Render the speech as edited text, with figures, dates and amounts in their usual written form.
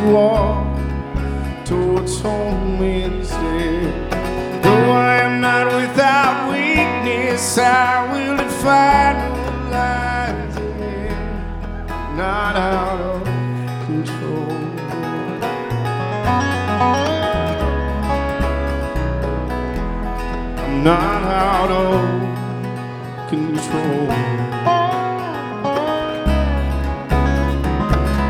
walk towards home instead. Though I am not without weakness, I will defy no lies ahead. Not out of control. I'm not out of control.